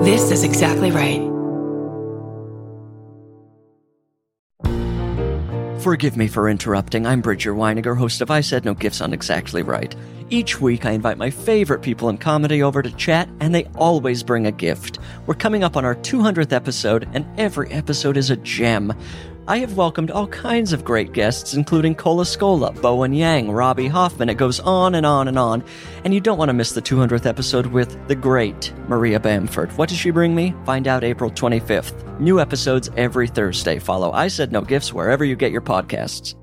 This is exactly right. Forgive me for interrupting. I'm Bridger Weiniger, host of I Said No Gifts on Exactly Right. Each week, I invite my favorite people in comedy over to chat, and they always bring a gift. We're coming up on our 200th episode, and every episode is a gem. I have welcomed all kinds of great guests, including Cola Scola, Bowen Yang, Robbie Hoffman. It goes on and on and on. And you don't want to miss the 200th episode with the great Maria Bamford. What does she bring me? Find out April 25th. New episodes every Thursday. Follow I Said No Gifts wherever you get your podcasts.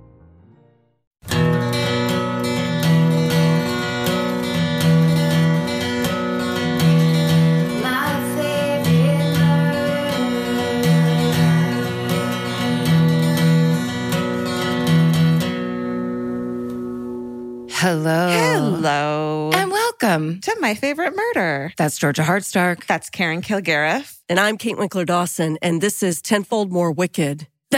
Hello. And welcome To My Favorite Murder. That's Georgia Hardstark. That's Karen Kilgariff. And I'm Kate Winkler-Dawson, and this is Tenfold More Wicked. The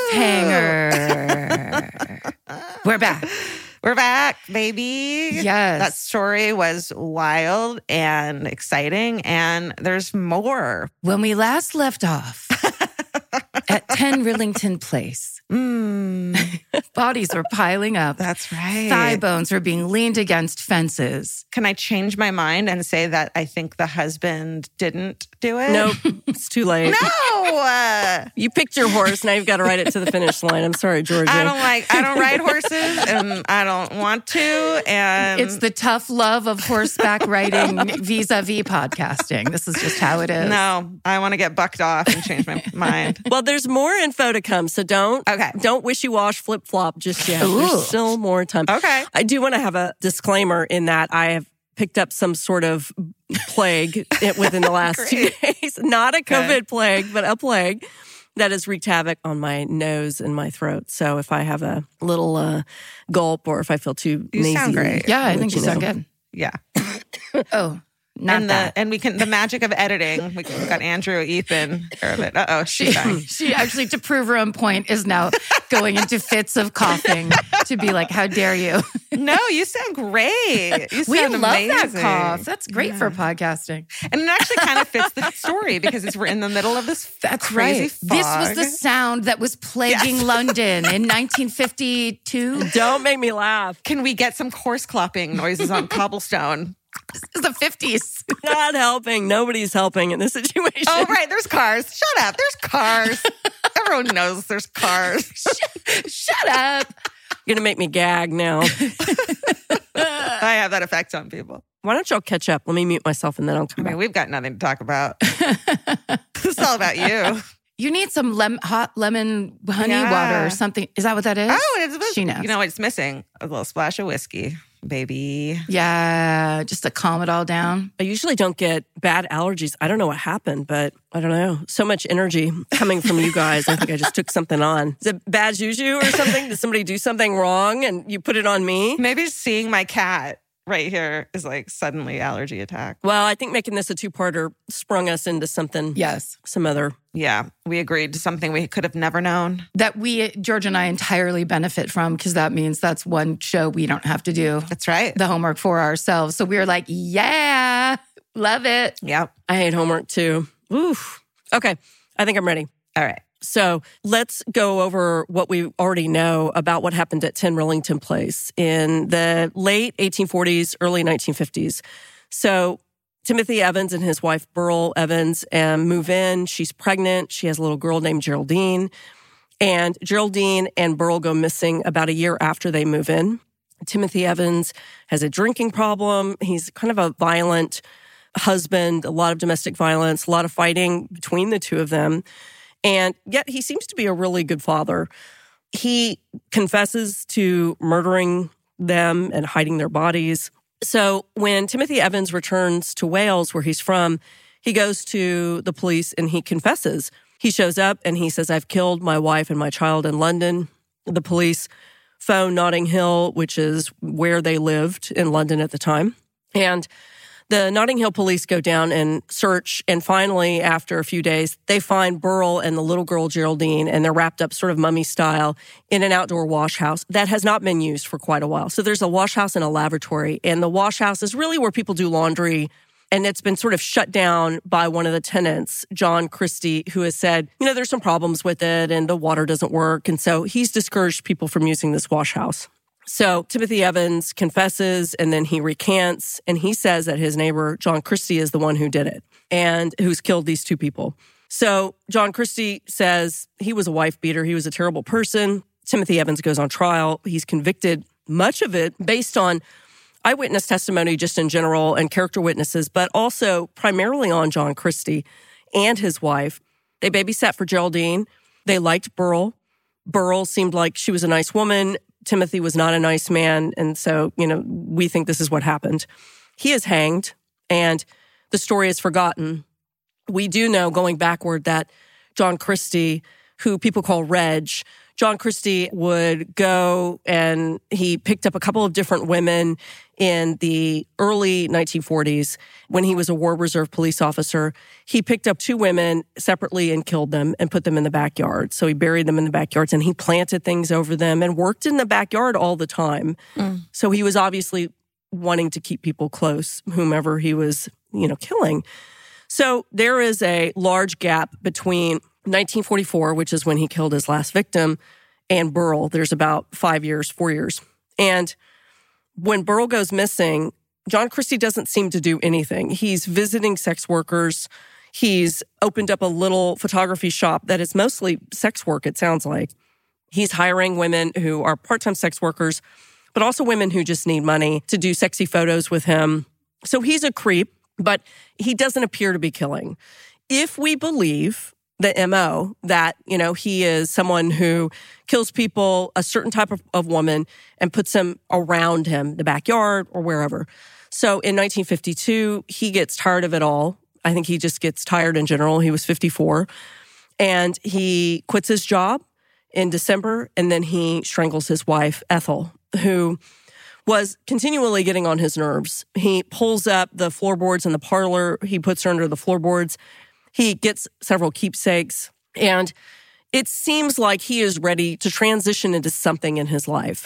cliffhanger. We're back. We're back, baby. Yes. That story was wild and exciting, and there's more. When we last left off at 10 Rillington Place, bodies were piling up. That's right. Thigh bones were being leaned against fences. Can I change my mind and say that I think the husband didn't do it? Nope, it's too late. No! You picked your horse, now you've got to ride it to the finish line. I'm sorry, Georgia. I don't ride horses, and I don't want to, and... It's the tough love of horseback riding vis-a-vis podcasting. This is just how it is. No, I want to get bucked off and change my mind. Well, there's more info to come, so don't wishy-wash flip-flop just yet. Ooh. There's still more time. Okay. I do want to have a disclaimer in that I have picked up some sort of plague within the last 2 days. Not a COVID plague, but a plague that has wreaked havoc on my nose and my throat. So if I have a little gulp or if I feel too nasally. sound great. Yeah, I think you sound good. Yeah. Oh, not that. And we can, the magic of editing, we've got Andrew, Ethan, care of it. Uh-oh, she's dying. She actually, to prove her own point, is now going into fits of coughing to be like, how dare you? No, you sound great. You We sound love amazing. that cough. That's great for podcasting. And it actually kind of fits the story because we're in the middle of this crazy fog. This was the sound that was plaguing London in 1952. Don't make me laugh. Can we get some horse clopping noises on cobblestone? This is the 50s. Not helping. Nobody's helping in this situation. Oh, right. There's cars. Shut up. There's cars. Everyone knows there's cars. Shut up. You're going to make me gag now. I have that effect on people. Why don't y'all catch up? Let me mute myself and then I'll come I mean, back. we've got nothing to talk about. It's all about you. You need some hot lemon honey water or something. Is that what that is? Oh, it's She knows. You know what it's missing? A little splash of whiskey, baby. Yeah, just to calm it all down. I usually don't get bad allergies. I don't know what happened, but I don't know. So much energy coming from you guys. I think I just took something on. Is it bad juju or something? Did somebody do something wrong and you put it on me? Maybe just seeing my cat right here is like suddenly allergy attack. Well, I think making this a two-parter sprung us into something. Yes. Some other. Yeah, we agreed to something we could have never known. That George and I entirely benefit from because that means that's one show we don't have to do That's right. the homework for ourselves. So we were like, yeah, love it. Yep. I hate homework too. Oof. Okay, I think I'm ready. All right. So let's go over what we already know about what happened at 10 Rillington Place in the late 1840s, early 1950s. So Timothy Evans and his wife, Burl Evans, move in. She's pregnant. She has a little girl named Geraldine. And Geraldine and Burl go missing about a year after they move in. Timothy Evans has a drinking problem. He's kind of a violent husband, a lot of domestic violence, a lot of fighting between the two of them. And yet he seems to be a really good father. He confesses to murdering them and hiding their bodies. So when Timothy Evans returns to Wales, where he's from, he goes to the police and he confesses. He shows up and he says, I've killed my wife and my child in London. The police phone Notting Hill, which is where they lived in London at the time. And the Notting Hill police go down and search, and finally, after a few days, they find Burl and the little girl Geraldine, and they're wrapped up sort of mummy style in an outdoor wash house that has not been used for quite a while. So there's a wash house and a lavatory, and the wash house is really where people do laundry And it's been sort of shut down by one of the tenants, John Christie, who has said, there's some problems with it and the water doesn't work. And so he's discouraged people from using this wash house. So Timothy Evans confesses and then he recants and he says that his neighbor, John Christie, is the one who did it and who's killed these two people. So John Christie says he was a wife beater. He was a terrible person. Timothy Evans goes on trial. He's convicted, much of it based on eyewitness testimony just in general and character witnesses, but also primarily on John Christie and his wife. They babysat for Geraldine. They liked Burl. Burl seemed like she was a nice woman. Timothy was not a nice man. And so, we think this is what happened. He is hanged and the story is forgotten. We do know going backward that John Christie, who people call Reg, John Christie would go and he picked up a couple of different women in the early 1940s when he was a War Reserve police officer. He picked up two women separately and killed them and put them in the backyard. So he buried them in the backyards and he planted things over them and worked in the backyard all the time. So he was obviously wanting to keep people close, whomever he was, killing. So there is a large gap between 1944, which is when he killed his last victim, and Burl. There's about 4 years. And when Burl goes missing, John Christie doesn't seem to do anything. He's visiting sex workers. He's opened up a little photography shop that is mostly sex work, it sounds like. He's hiring women who are part-time sex workers, but also women who just need money to do sexy photos with him. So he's a creep, but he doesn't appear to be killing. If we believe the MO that, he is someone who kills people, a certain type of woman, and puts them around him, the backyard or wherever. So in 1952, he gets tired of it all. I think he just gets tired in general. He was 54. And he quits his job in December, and then he strangles his wife, Ethel, who was continually getting on his nerves. He pulls up the floorboards in the parlor. He puts her under the floorboards. He gets several keepsakes, and it seems like he is ready to transition into something in his life.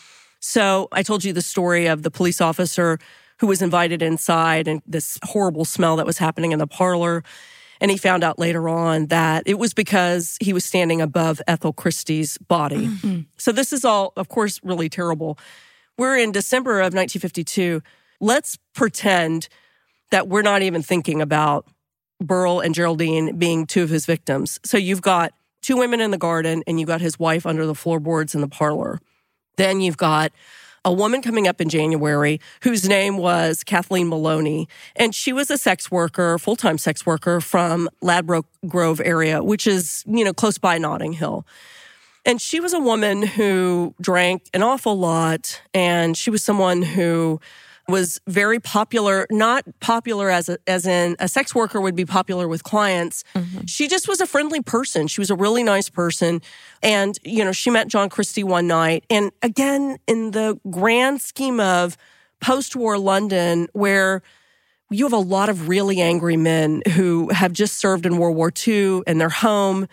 So I told you the story of the police officer who was invited inside and this horrible smell that was happening in the parlor. And he found out later on that it was because he was standing above Ethel Christie's body. So this is all, of course, really terrible. We're in December of 1952. Let's pretend that we're not even thinking about Burl and Geraldine being two of his victims. So you've got two women in the garden and you've got his wife under the floorboards in the parlor. Then you've got a woman coming up in January whose name was Kathleen Maloney. And she was a sex worker, full-time sex worker from Ladbroke Grove area, which is, close by Notting Hill. And she was a woman who drank an awful lot. And she was someone who was very popular, not popular as in a sex worker would be popular with clients. She just was a friendly person. She was a really nice person. And, she met John Christie one night. And again, in the grand scheme of post-war London, where you have a lot of really angry men who have just served in World War II and they're home.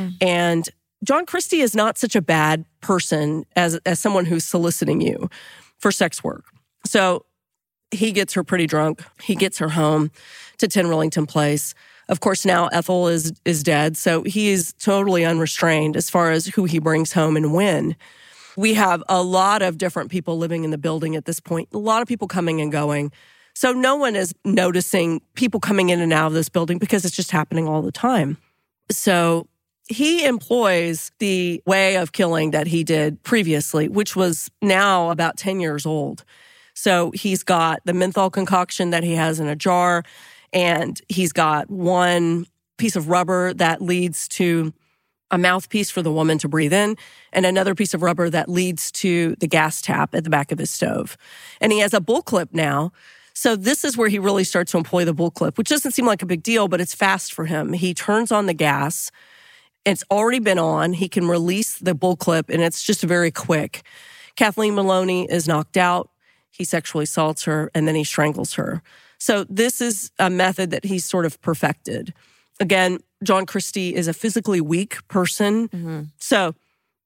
And John Christie is not such a bad person as someone who's soliciting you for sex work. So he gets her pretty drunk. He gets her home to 10 Rillington Place. Of course, now Ethel is dead, so he is totally unrestrained as far as who he brings home and when. We have a lot of different people living in the building at this point, a lot of people coming and going. So no one is noticing people coming in and out of this building because it's just happening all the time. So he employs the way of killing that he did previously, which was now about 10 years old. So he's got the menthol concoction that he has in a jar, and he's got one piece of rubber that leads to a mouthpiece for the woman to breathe in, and another piece of rubber that leads to the gas tap at the back of his stove. And he has a bull clip now. So this is where he really starts to employ the bull clip, which doesn't seem like a big deal, but it's fast for him. He turns on the gas. It's already been on. He can release the bull clip, and it's just very quick. Kathleen Maloney is knocked out. He sexually assaults her, and then he strangles her. So this is a method that he's sort of perfected. Again, John Christie is a physically weak person. So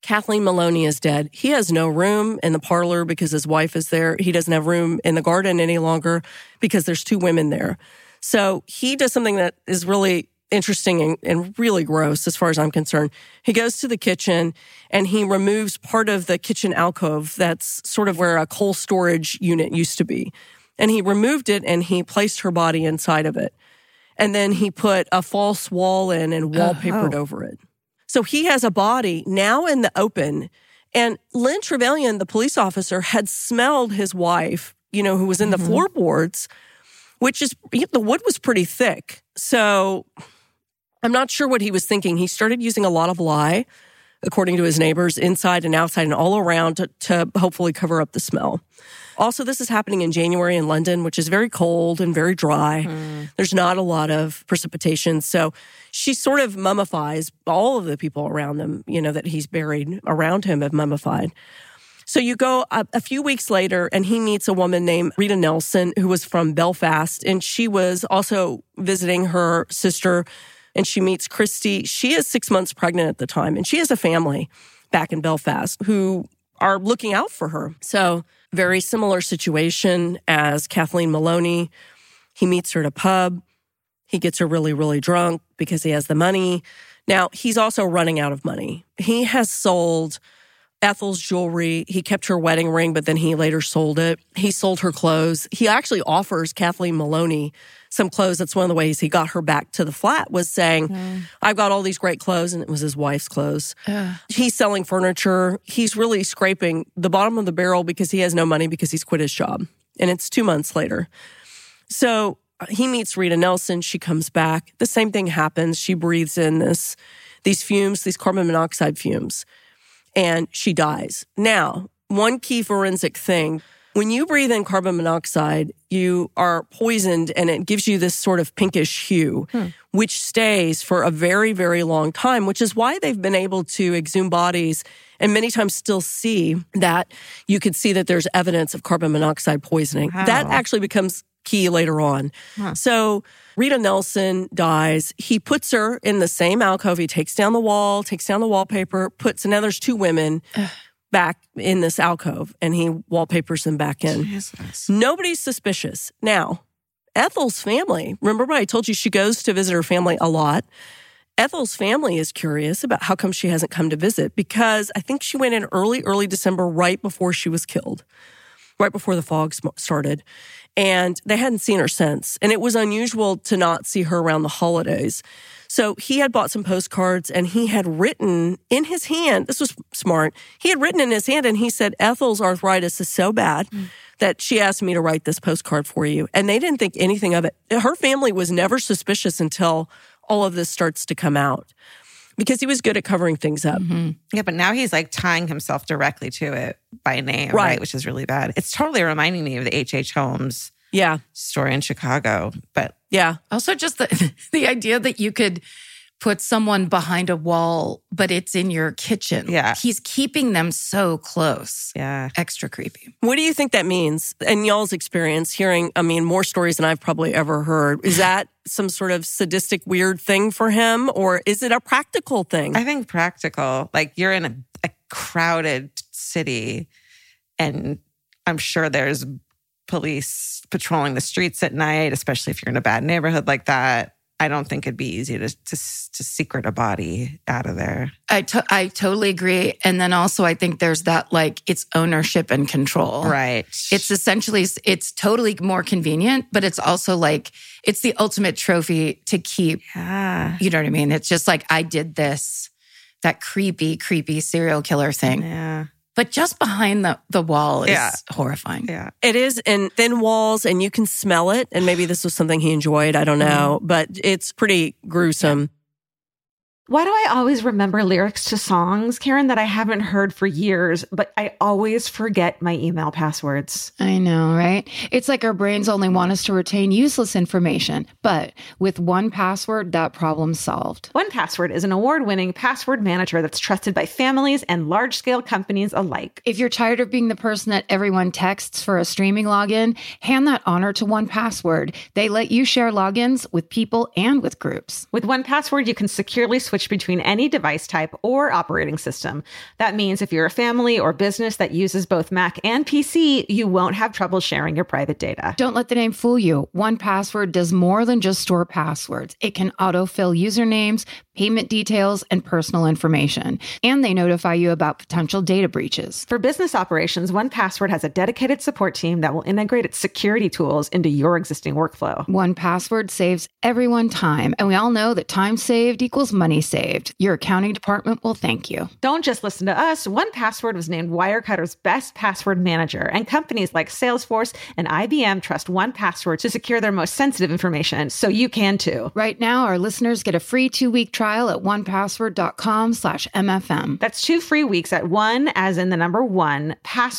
Kathleen Maloney is dead. He has no room in the parlor because his wife is there. He doesn't have room in the garden any longer because there's 2 women there. So he does something that is really interesting and really gross as far as I'm concerned. He goes to the kitchen and he removes part of the kitchen alcove that's sort of where a coal storage unit used to be. And he removed it and he placed her body inside of it. And then he put a false wall in and wallpapered over it. So he has a body now in the open. And Lynn Trevelyan, the police officer, had smelled his wife, who was in the floorboards, which is, the wood was pretty thick. So I'm not sure what he was thinking. He started using a lot of lye, according to his neighbors, inside and outside and all around to hopefully cover up the smell. Also, this is happening in January in London, which is very cold and very dry. There's not a lot of precipitation. So she sort of mummifies all of the people around them, that he's buried around him have mummified. So you go a few weeks later and he meets a woman named Rita Nelson, who was from Belfast. And she was also visiting her sister. And she meets Christy. She is 6 months pregnant at the time. And she has a family back in Belfast who are looking out for her. So very similar situation as Kathleen Maloney. He meets her at a pub. He gets her really, really drunk because he has the money. Now, he's also running out of money. He has sold Ethel's jewelry. He kept her wedding ring, but then he later sold it. He sold her clothes. He actually offers Kathleen Maloney some clothes. That's one of the ways he got her back to the flat, was saying, I've got all these great clothes, and it was his wife's clothes. He's selling furniture. He's really scraping the bottom of the barrel because he has no money because he's quit his job. And it's 2 months later. So he meets Rita Nelson. She comes back. The same thing happens. She breathes in these fumes, these carbon monoxide fumes, and she dies. Now, one key forensic thing, when you breathe in carbon monoxide, you are poisoned and it gives you this sort of pinkish hue, which stays for a very, very long time, which is why they've been able to exhume bodies and many times still see that you could see that there's evidence of carbon monoxide poisoning. Wow. That actually becomes key later on. So Rita Nelson dies. He puts her in the same alcove. He takes down the wall, takes down the wallpaper, and now there's 2 women back in this alcove, and he wallpapers them back in. Jesus. Nobody's suspicious. Now, Ethel's family, remember I told you she goes to visit her family a lot. Ethel's family is curious about how come she hasn't come to visit, because I think she went in early December, right before she was killed, right before the fog started. And they hadn't seen her since. And it was unusual to not see her around the holidays. So he had bought some postcards and he had written in his hand, this was smart, he had written in his hand and he said, Ethel's arthritis is so bad that she asked me to write this postcard for you. And they didn't think anything of it. Her family was never suspicious until all of this starts to come out, because he was good at covering things up. Yeah, but now he's like tying himself directly to it by name, right? Which is really bad. It's totally reminding me of the H.H. Holmes story in Chicago. But also just the idea that you could put someone behind a wall, but it's in your kitchen. Yeah. He's keeping them so close. Yeah. Extra creepy. What do you think that means? In y'all's experience, hearing, more stories than I've probably ever heard, is that some sort of sadistic, weird thing for him? Or is it a practical thing? I think practical. Like, you're in a crowded city, and I'm sure there's police patrolling the streets at night, especially if you're in a bad neighborhood like that. I don't think it'd be easy to secret a body out of there. I totally agree. And then also I think there's that, like, it's ownership and control. Right. It's essentially, it's totally more convenient, but it's also like, it's the ultimate trophy to keep. Yeah. You know what I mean? It's just like, I did this, that creepy serial killer thing. Yeah. But just behind the wall is horrifying. Yeah. It is in thin walls and you can smell it. And maybe this was something he enjoyed. I don't know. But it's pretty gruesome. Why do I always remember lyrics to songs, Karen, that I haven't heard for years, but I always forget my email passwords? I know, right? It's like our brains only want us to retain useless information. But with 1Password, that problem's solved. 1Password is an award-winning password manager that's trusted by families and large-scale companies alike. If you're tired of being the person that everyone texts for a streaming login, hand that honor to 1Password. They let you share logins with people and with groups. With 1Password, you can securely switch switch between any device type or operating system. That means if you're a family or business that uses both Mac and PC, you won't have trouble sharing your private data. Don't let the name fool you. 1Password does more than just store passwords. It can autofill usernames, payment details, and personal information. And they notify you about potential data breaches. For business operations, 1Password has a dedicated support team that will integrate its security tools into your existing workflow. 1Password saves everyone time, and we all know that time saved equals money saved. Your accounting department will thank you. Don't just listen to us. 1Password was named Wirecutter's best password manager, and companies like Salesforce and IBM trust 1Password to secure their most sensitive information, so you can too. Right now, our listeners get a free 2-week trial at onepassword.com/MFM. That's 2 free weeks at 1, as in the number 1,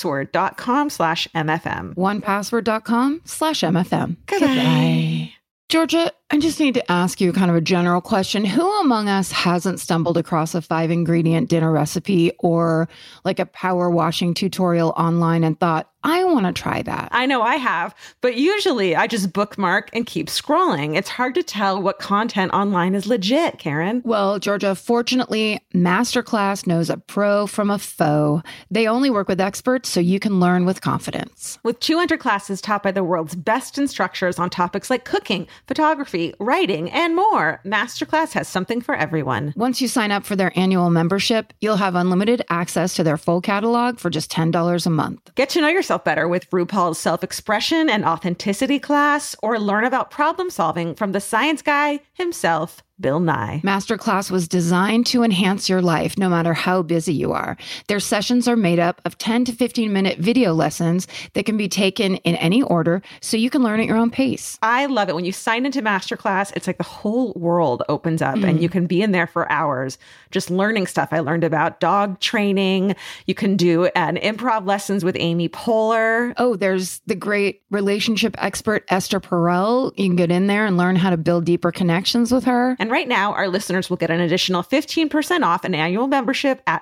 password.com/MFM. Onepassword.com/MFM. Goodbye. Georgia, I just need to ask you kind of a general question. Who among us hasn't stumbled across a 5-ingredient dinner recipe or like a power washing tutorial online and thought, I want to try that? I know I have, but usually I just bookmark and keep scrolling. It's hard to tell what content online is legit, Karen. Well, Georgia, fortunately, Masterclass knows a pro from a foe. They only work with experts so you can learn with confidence. With 200 classes taught by the world's best instructors on topics like cooking, photography, writing, and more, Masterclass has something for everyone. Once you sign up for their annual membership, you'll have unlimited access to their full catalog for just $10 a month. Get to know yourself better with RuPaul's self-expression and authenticity class, or learn about problem solving from the science guy himself, Bill Nye. Masterclass was designed to enhance your life no matter how busy you are. Their sessions are made up of 10 to 15-minute video lessons that can be taken in any order so you can learn at your own pace. I love it. When you sign into Masterclass, it's like the whole world opens up and you can be in there for hours just learning stuff. I learned about dog training. You can do an improv lessons with Amy Poehler. Oh, there's the great relationship expert Esther Perel. You can get in there and learn how to build deeper connections with her. And right now, our listeners will get an additional 15% off an annual membership at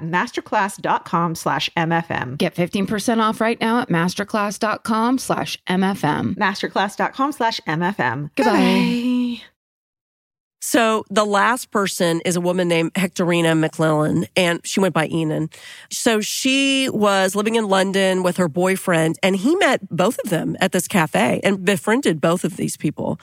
masterclass.com/MFM. Get 15% off right now at masterclass.com/MFM. Masterclass.com/MFM. Goodbye. So the last person is a woman named Hectorina McClellan, and she went by Enon. So she was living in London with her boyfriend, and he met both of them at this cafe and befriended both of these people.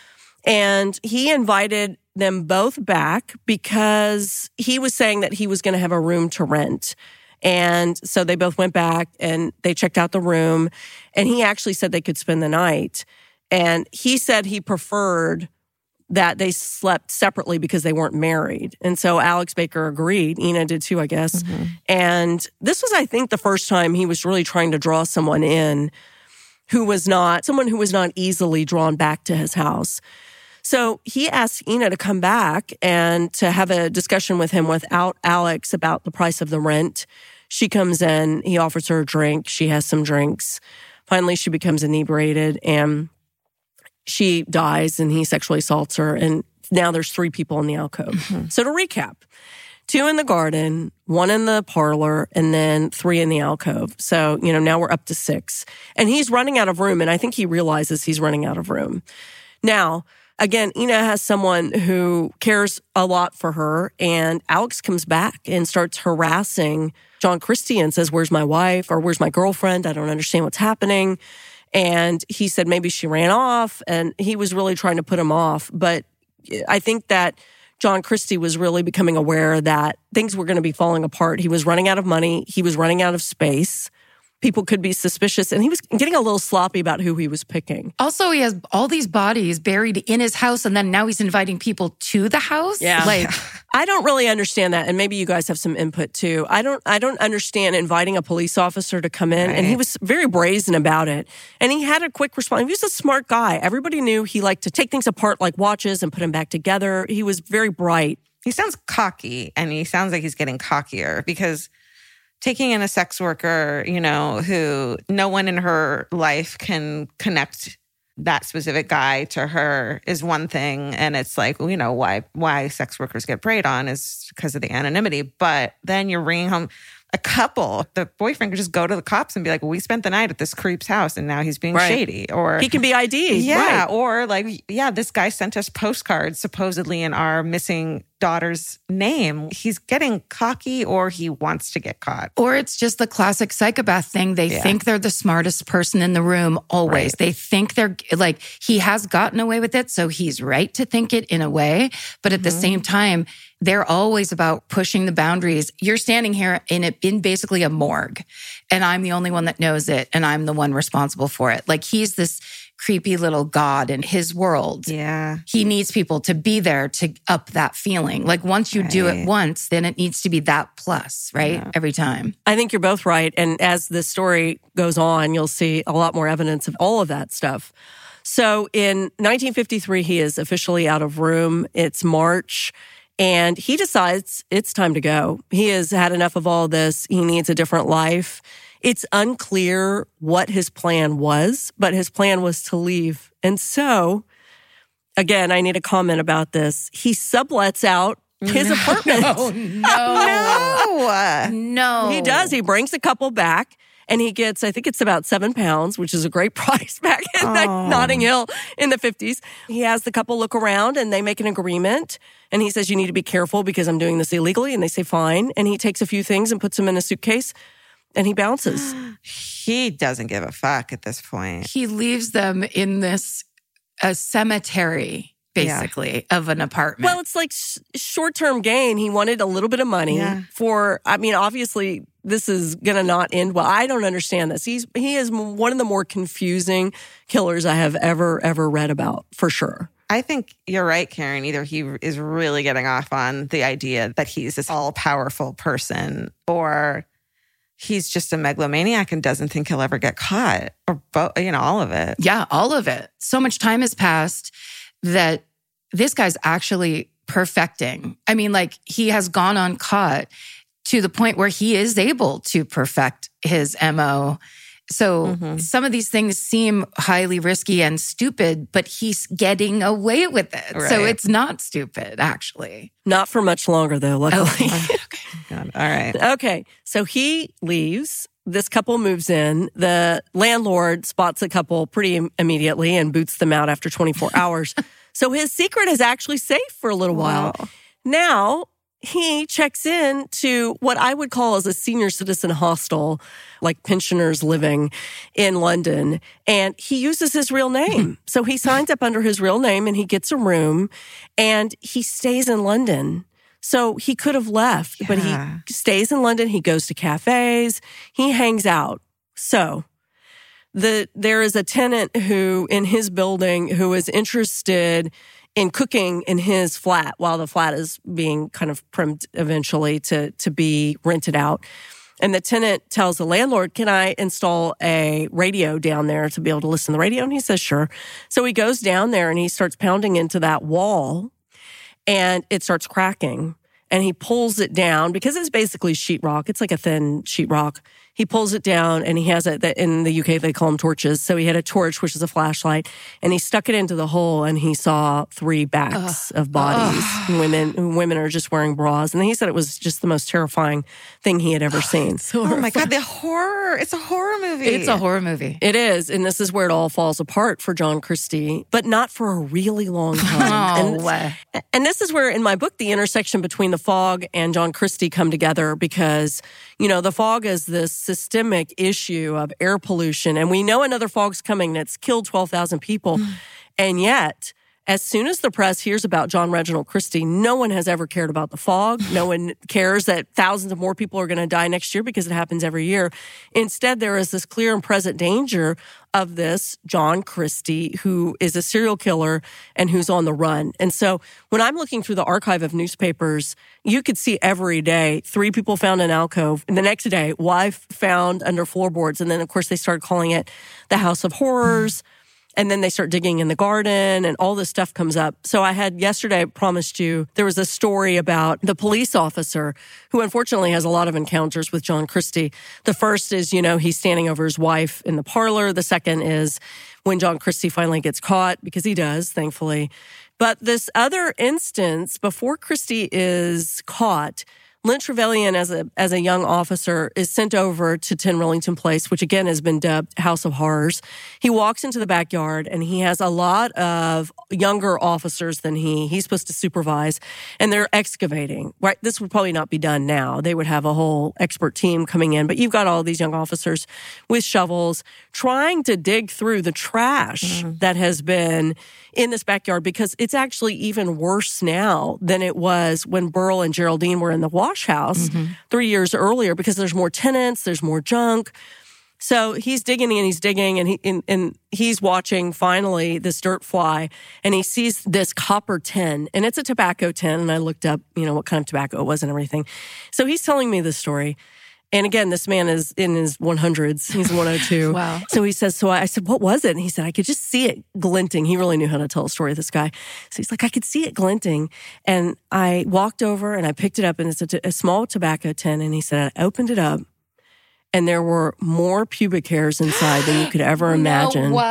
And he invited them both back because he was saying that he was going to have a room to rent. And so they both went back and they checked out the room, and he actually said they could spend the night. And he said he preferred that they slept separately because they weren't married. And so Alex Baker agreed. Ina did too, I guess. And this was, I think, the first time he was really trying to draw someone in who was not easily drawn back to his house. So he asked Ina to come back and to have a discussion with him without Alex about the price of the rent. She comes in, he offers her a drink, she has some drinks. Finally, she becomes inebriated and she dies, and he sexually assaults her. And now there's 3 people in the alcove. So to recap, 2 in the garden, 1 in the parlor, and then 3 in the alcove. So, now we're up to 6. And he's running out of room, and I think he realizes he's running out of room. Now, again, Ina has someone who cares a lot for her, and Alex comes back and starts harassing John Christie and says, "Where's my wife?" or "Where's my girlfriend? I don't understand what's happening." And he said maybe she ran off, and he was really trying to put him off. But I think that John Christie was really becoming aware that things were going to be falling apart. He was running out of money. He was running out of space. People could be suspicious, and he was getting a little sloppy about who he was picking. Also, he has all these bodies buried in his house, and then now he's inviting people to the house. Yeah. Like, I don't really understand that, and maybe you guys have some input too. I don't understand inviting a police officer to come in, and he was very brazen about it. And he had a quick response. He was a smart guy. Everybody knew he liked to take things apart like watches and put them back together. He was very bright. He sounds cocky, and he sounds like he's getting cockier because taking in a sex worker, who no one in her life can connect that specific guy to her is one thing. And it's like, why sex workers get preyed on is because of the anonymity. But then you're bringing home a couple. The boyfriend could just go to the cops and be like, well, we spent the night at this creep's house and now he's being shady. Or he can be ID'd. Yeah. Right. Or this guy sent us postcards supposedly in our missing daughter's name. He's getting cocky or he wants to get caught. Or it's just the classic psychopath thing. They think they're the smartest person in the room always. Right. They think they're like, he has gotten away with it, so he's right to think it in a way. But at the same time, they're always about pushing the boundaries. You're standing here in basically a morgue, and I'm the only one that knows it, and I'm the one responsible for it. Like, he's this creepy little god in his world. Yeah. He needs people to be there to up that feeling. Like, once you do it once, then it needs to be that plus, right? Yeah. Every time. I think you're both right. And as this story goes on, you'll see a lot more evidence of all of that stuff. So in 1953, he is officially out of room. It's March. And he decides it's time to go. He has had enough of all this. He needs a different life. It's unclear what his plan was, but his plan was to leave. And so, again, I need a comment about this. He sublets out his apartment. No. He does. He brings a couple back. And he gets, I think it's about £7, which is a great price back in Notting Hill in the 50s. He has the couple look around and they make an agreement. And he says, you need to be careful because I'm doing this illegally. And they say, fine. And he takes a few things and puts them in a suitcase and he bounces. He doesn't give a fuck at this point. He leaves them in this cemetery, basically, of an apartment. Well, it's like short-term gain. He wanted a little bit of money for, I mean, obviously this is going to not end well. I don't understand this. He is one of the more confusing killers I have ever read about, for sure. I think you're right, Karen. Either he is really getting off on the idea that he's this all-powerful person, or he's just a megalomaniac and doesn't think he'll ever get caught, or both, all of it. Yeah, all of it. So much time has passed that this guy's actually perfecting. I mean, like, he has gone uncaught to the point where he is able to perfect his MO. So some of these things seem highly risky and stupid, but he's getting away with it. Right. So it's not stupid, actually. Not for much longer, though, luckily. God. All right. Okay, so he leaves. This couple moves in. The landlord spots a couple pretty immediately and boots them out after 24 hours. So his secret is actually safe for a little while. Now, he checks in to what I would call as a senior citizen hostel, like pensioners living in London. And he uses his real name. So he signs up under his real name and he gets a room and he stays in London. So he could have left, but he stays in London. He goes to cafes. He hangs out. So there is a tenant who in his building who is interested in cooking in his flat while the flat is being kind of primed eventually to be rented out. And the tenant tells the landlord, can I install a radio down there to be able to listen to the radio? And he says, sure. So he goes down there and he starts pounding into that wall and it starts cracking. And he pulls it down because it's basically sheetrock. It's like a thin sheetrock. He pulls it down and he has it, in the UK they call them torches. So he had a torch, which is a flashlight, and he stuck it into the hole and he saw 3 backs of bodies. Women are just wearing bras. And he said it was just the most terrifying thing he had ever seen. Oh my God, the horror. It's a horror movie. It's a horror movie. It is. And this is where it all falls apart for John Christie, but not for a really long time. And this is where in my book, the intersection between The Fog and John Christie come together because, The Fog is this systemic issue of air pollution. And we know another fog's coming that's killed 12,000 people. And yet, as soon as the press hears about John Reginald Christie, no one has ever cared about the fog. No one cares that thousands of more people are going to die next year because it happens every year. Instead, there is this clear and present danger of this John Christie, who is a serial killer and who's on the run. And so when I'm looking through the archive of newspapers, you could see every day 3 people found in alcove. And the next day, wife found under floorboards. And then, of course, they started calling it the House of Horrors. And then they start digging in the garden and all this stuff comes up. So I had yesterday promised you there was a story about the police officer who unfortunately has a lot of encounters with John Christie. The first is, he's standing over his wife in the parlor. The second is when John Christie finally gets caught, because he does, thankfully. But this other instance, before Christie is caught, Lynn Trevelyan, as a young officer, is sent over to 10 Rillington Place, which again has been dubbed House of Horrors. He walks into the backyard and he has a lot of younger officers than he's supposed to supervise, and they're excavating. Right, this would probably not be done now. They would have a whole expert team coming in, but you've got all these young officers with shovels trying to dig through the trash that has been in this backyard, because it's actually even worse now than it was when Burl and Geraldine were in the wash house 3 years earlier, because there's more tenants, there's more junk. So he's digging and he's digging, and he's watching finally this dirt fly, and he sees this copper tin, and it's a tobacco tin. And I looked up, what kind of tobacco it was and everything. So he's telling me this story. And again, this man is in his 100s. He's 102. Wow. So he says, I said, what was it? And he said, I could just see it glinting. He really knew how to tell a story, this guy. So he's like, I could see it glinting. And I walked over and I picked it up, and it's a small tobacco tin. And he said, I opened it up, and there were more pubic hairs inside than you could ever imagine. What?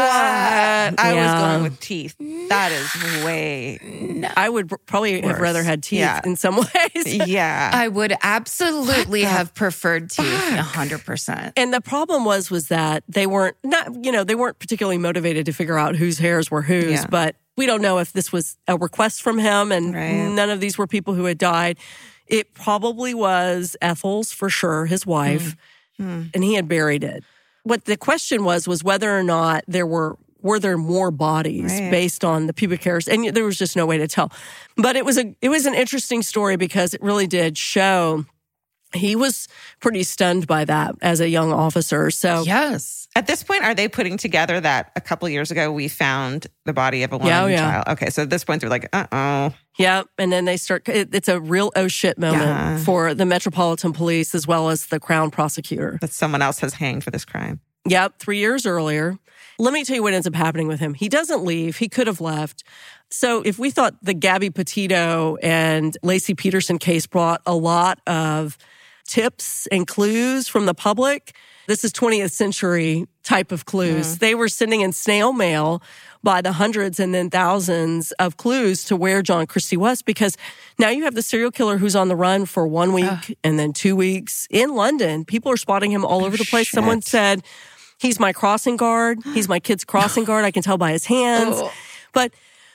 I was going with teeth. That is way... No. I would probably have rather had teeth in some ways. Yeah. I would absolutely have preferred teeth, 100%. And the problem was that they weren't particularly motivated to figure out whose hairs were whose, but we don't know if this was a request from him, and none of these were people who had died. It probably was Ethel's, for sure, his wife, and he had buried it. What the question was whether or not were there more bodies based on the pubic hairs, and there was just no way to tell. But it was an interesting story, because it really did show he was pretty stunned by that as a young officer. So yes. At this point, are they putting together that a couple years ago we found the body of a woman child? Okay, so at this point they're like, uh-oh. Yeah, and then they start, it's a real oh shit moment for the Metropolitan Police as well as the Crown Prosecutor. That someone else has hanged for this crime. Yep, 3 years earlier. Let me tell you what ends up happening with him. He doesn't leave. He could have left. So if we thought the Gabby Petito and Lacey Peterson case brought a lot of tips and clues from the public, this is 20th century type of clues. They were sending in snail mail by the hundreds and then thousands of clues to where John Christie was, because now you have the serial killer who's on the run for 1 week and then 2 weeks in London. People are spotting him all over the place. Someone said, he's my crossing guard. He's my kid's crossing guard. I can tell by his hands. But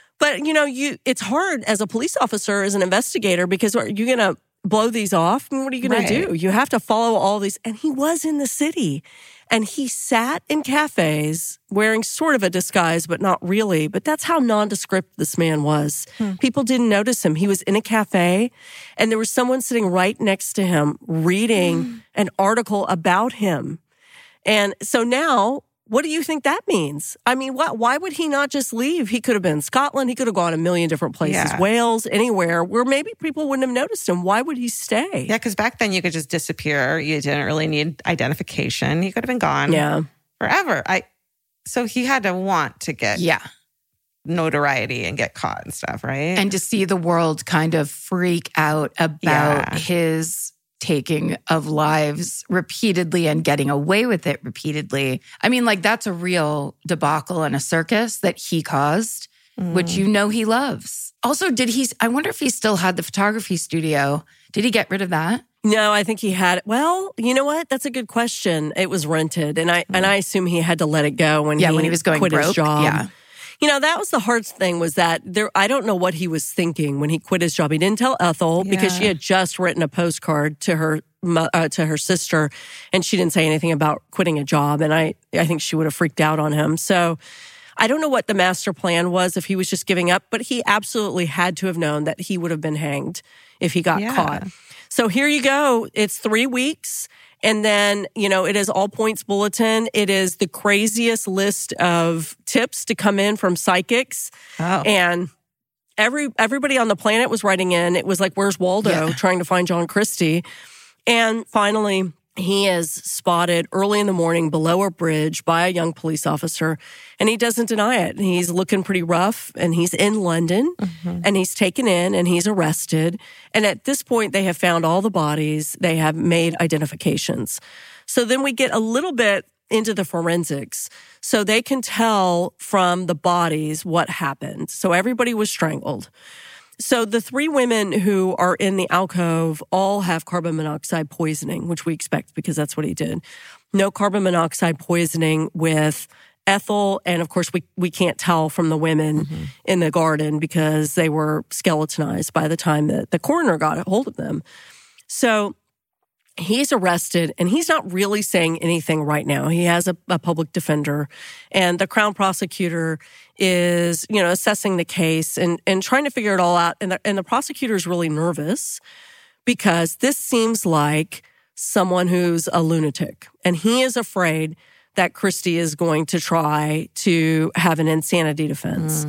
it's hard as a police officer, as an investigator, because are you going to blow these off? I mean, what are you going to do? You have to follow all these. And he was in the city, and he sat in cafes wearing sort of a disguise, but not really. But that's how nondescript this man was. People didn't notice him. He was in a cafe, and there was someone sitting right next to him reading an article about him. And so now, what do you think that means? I mean, why would he not just leave? He could have been in Scotland. He could have gone a million different places, Wales, anywhere, where maybe people wouldn't have noticed him. Why would he stay? Yeah, because back then you could just disappear. You didn't really need identification. He could have been gone forever. So he had to want to get notoriety and get caught and stuff, right? And to see the world kind of freak out about his taking of lives repeatedly and getting away with it repeatedly. I mean, that's a real debacle and a circus that he caused, which he loves. Also, I wonder if he still had the photography studio. Did he get rid of that? No, I think he had, well, you know what? That's a good question. It was rented, and I assume he had to let it go when he was going quit broke. His job. Yeah. That was the hard thing, was that I don't know what he was thinking when he quit his job. He didn't tell Ethel because she had just written a postcard to her sister, and she didn't say anything about quitting a job. And I think she would have freaked out on him. So I don't know what the master plan was, if he was just giving up, but he absolutely had to have known that he would have been hanged if he got caught. So here you go. It's 3 weeks. And then, it is all points bulletin. It is the craziest list of tips to come in from psychics. Oh. And everybody on the planet was writing in. It was like, where's Waldo? Trying to find John Christie. And finally, he is spotted early in the morning below a bridge by a young police officer, and he doesn't deny it. He's looking pretty rough, and he's in London, and he's taken in, and he's arrested. And at this point, they have found all the bodies. They have made identifications. So then we get a little bit into the forensics. So they can tell from the bodies what happened. So everybody was strangled. So the 3 women who are in the alcove all have carbon monoxide poisoning, which we expect because that's what he did. No carbon monoxide poisoning with Ethel. And of course, we can't tell from the women in the garden because they were skeletonized by the time that the coroner got a hold of them. So he's arrested, and he's not really saying anything right now. He has a public defender, and the Crown prosecutor is, assessing the case and trying to figure it all out. And the prosecutor is really nervous because this seems like someone who's a lunatic, and he is afraid that Christie is going to try to have an insanity defense.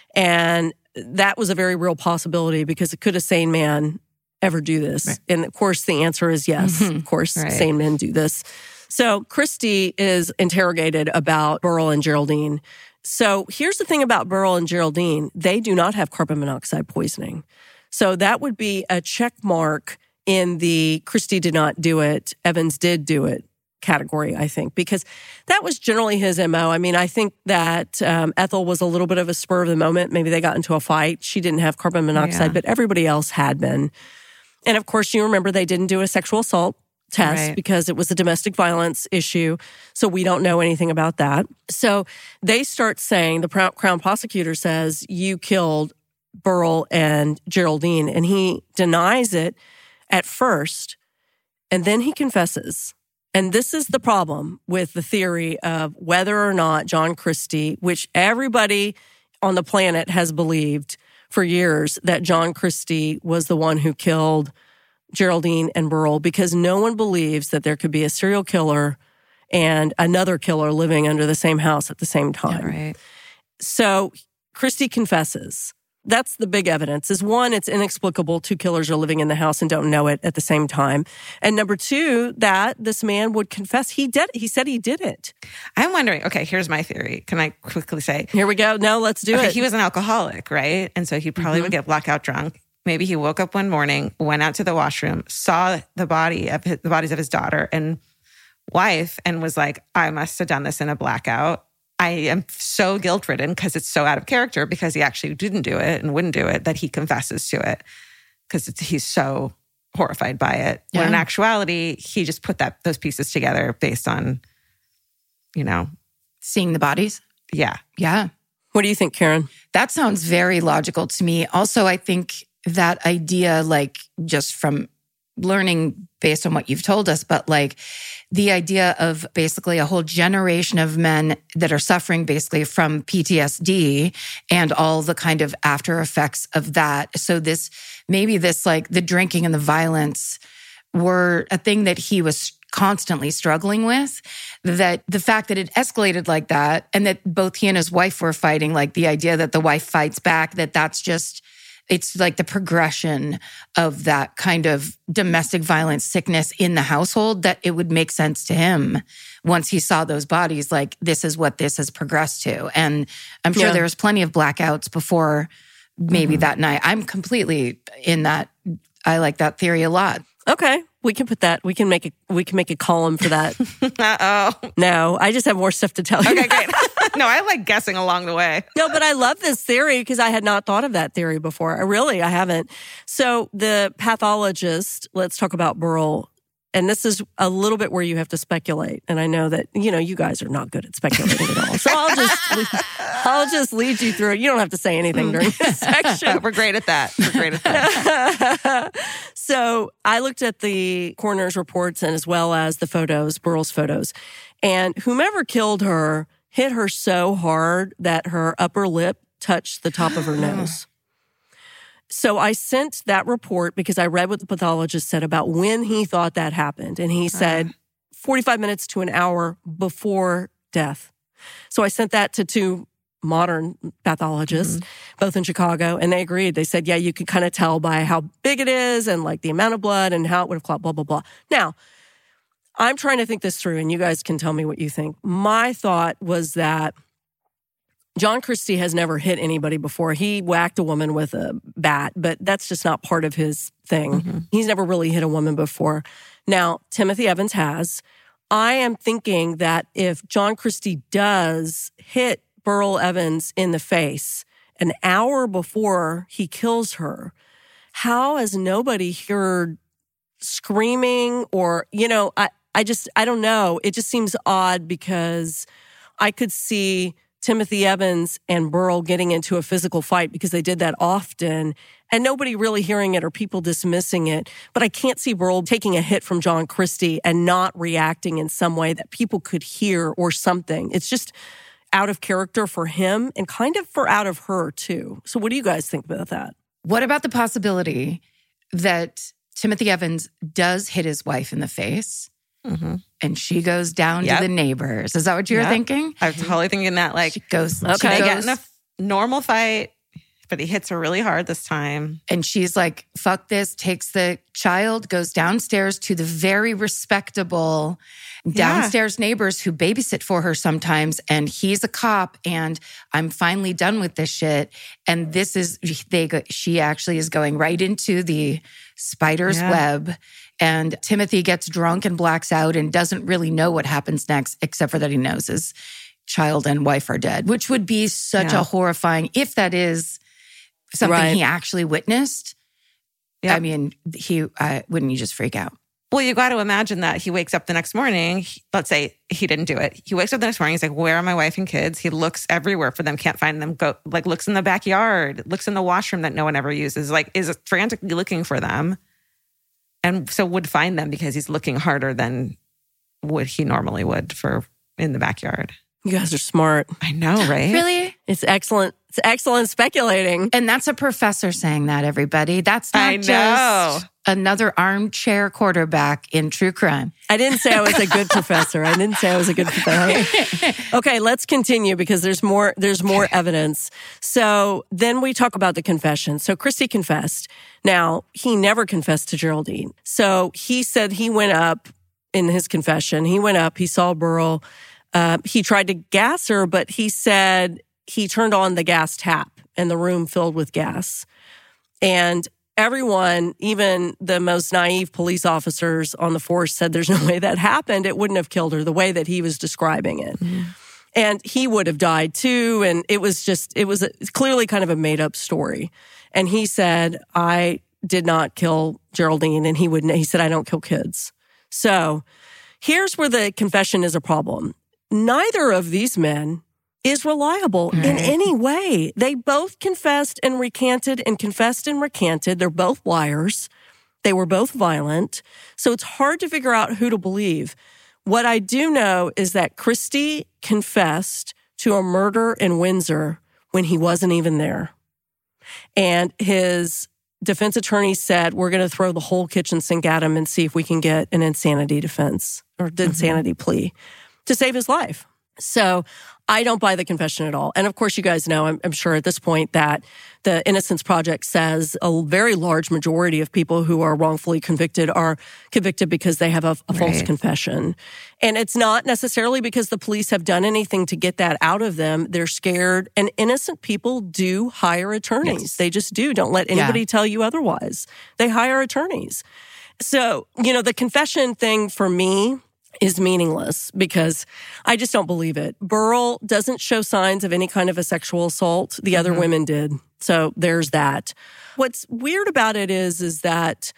And that was a very real possibility because could a sane man ever do this? Right. And of course, the answer is yes. Of course, sane men do this. So Christie is interrogated about Burrell and Geraldine. So here's the thing about Burrell and Geraldine. They do not have carbon monoxide poisoning. So that would be a check mark in the Christie did not do it, Evans did do it category, I think, because that was generally his MO. I mean, I think that Ethel was a little bit of a spur of the moment. Maybe they got into a fight. She didn't have carbon monoxide, but everybody else had been. And of course, you remember they didn't do a sexual assault test because it was a domestic violence issue. So we don't know anything about that. So they start saying, the Crown prosecutor says, you killed Burrell and Geraldine. And he denies it at first, and then he confesses. And this is the problem with the theory of whether or not John Christie, which everybody on the planet has believed for years that John Christie was the one who killed Geraldine and Burrell, because no one believes that there could be a serial killer and another killer living under the same house at the same time. Yeah, right. So Christie confesses. That's the big evidence, is one, it's inexplicable 2 killers are living in the house and don't know it at the same time. And number 2, that this man would confess he said he did it. I'm wondering, okay, here's my theory. Can I quickly say? Here we go. No, let's do it. He was an alcoholic, right? And so he probably would get blackout drunk. Maybe he woke up one morning, went out to the washroom, saw the bodies of his daughter and wife, and was like, I must have done this in a blackout. I am so guilt-ridden because it's so out of character because he actually didn't do it and wouldn't do it that he confesses to it because he's so horrified by it. Yeah. When in actuality, he just put those pieces together based on, seeing the bodies. Yeah. Yeah. What do you think, Karen? That sounds very logical to me. Also, I think that idea, like just from learning based on what you've told us, but like the idea of basically a whole generation of men that are suffering basically from PTSD and all the kind of after effects of that. So maybe like the drinking and the violence were a thing that he was constantly struggling with, that the fact that it escalated like that and that both he and his wife were fighting, like the idea that the wife fights back, that's just, it's like the progression of that kind of domestic violence sickness in the household, that it would make sense to him once he saw those bodies, like this is what this has progressed to. And I'm sure there was plenty of blackouts before maybe that night. I'm completely in that. I like that theory a lot. Okay. We can put that. We can make a column for that. Uh-oh. No, I just have more stuff to tell you. Okay, great. No, I like guessing along the way. No, but I love this theory because I had not thought of that theory before. I haven't. So the pathologist, let's talk about Burrell. And this is a little bit where you have to speculate. And I know that, you guys are not good at speculating at all. So I'll just lead you through it. You don't have to say anything during this section. We're great at that. So I looked at the coroner's reports and as well as the photos, Burrell's photos. And whomever killed her hit her so hard that her upper lip touched the top of her nose. So I sent that report because I read what the pathologist said about when he thought that happened. And he said 45 minutes to an hour before death. So I sent that to 2 modern pathologists, both in Chicago, and they agreed. They said, yeah, you could kind of tell by how big it is and like the amount of blood and how it would have clotted, blah, blah, blah. Now, I'm trying to think this through and you guys can tell me what you think. My thought was that John Christie has never hit anybody before. He whacked a woman with a bat, but that's just not part of his thing. He's never really hit a woman before. Now, Timothy Evans has. I am thinking that if John Christie does hit Burrell Evans in the face an hour before he kills her. How has nobody heard screaming or, I don't know. It just seems odd because I could see Timothy Evans and Burl getting into a physical fight because they did that often and nobody really hearing it or people dismissing it. But I can't see Burl taking a hit from John Christie and not reacting in some way that people could hear or something. It's just out of character for him and kind of for out of her too. So what do you guys think about that? What about the possibility that Timothy Evans does hit his wife in the face? Mm-hmm. And she goes down to the neighbors. Is that what you're thinking? I'm totally thinking that. Like, she goes, they get in a normal fight, but he hits her really hard this time. And she's like, fuck this, takes the child, goes downstairs to the very respectable downstairs neighbors who babysit for her sometimes. And he's a cop and I'm finally done with this shit. And this is, she actually is going right into the spider's web. And Timothy gets drunk and blacks out and doesn't really know what happens next, except for that he knows his child and wife are dead, which would be such a horrifying, if that is something he actually witnessed. I mean, wouldn't you just freak out? Well, you got to imagine that he wakes up the next morning. Let's say he didn't do it. He wakes up the next morning. He's like, where are my wife and kids? He looks everywhere for them, can't find them. Looks in the backyard, looks in the washroom that no one ever uses, is frantically looking for them. And so would find them because he's looking harder than what he normally would for in the backyard. You guys are smart. I know, right? Really? It's excellent. It's excellent speculating. And that's a professor saying that, everybody. That's not just another armchair quarterback in true crime. I didn't say I was a good professor. Okay, let's continue because there's more evidence. So then we talk about the confession. So Christie confessed. Now, he never confessed to Geraldine. So he said he went up in his confession. He went up, he saw Burl. He tried to gas her, but he said he turned on the gas tap and the room filled with gas. And everyone, even the most naive police officers on the force, said there's no way that happened. It wouldn't have killed her the way that he was describing it. Mm-hmm. And he would have died too. And it was clearly kind of a made up story. And he said, I did not kill Geraldine. And he said, I don't kill kids. So here's where the confession is a problem. Neither of these men is reliable in any way. They both confessed and recanted and confessed and recanted. They're both liars. They were both violent. So it's hard to figure out who to believe. What I do know is that Christie confessed to a murder in Windsor when he wasn't even there. And his defense attorney said, we're going to throw the whole kitchen sink at him and see if we can get an insanity defense or the insanity plea to save his life. So I don't buy the confession at all. And of course, you guys know, I'm sure at this point, that the Innocence Project says a very large majority of people who are wrongfully convicted are convicted because they have a false confession. And it's not necessarily because the police have done anything to get that out of them. They're scared. And innocent people do hire attorneys. Yes. They just do. Don't let anybody tell you otherwise. They hire attorneys. So, the confession thing for me is meaningless because I just don't believe it. Burl doesn't show signs of any kind of a sexual assault. The other women did. So there's that. What's weird about it is that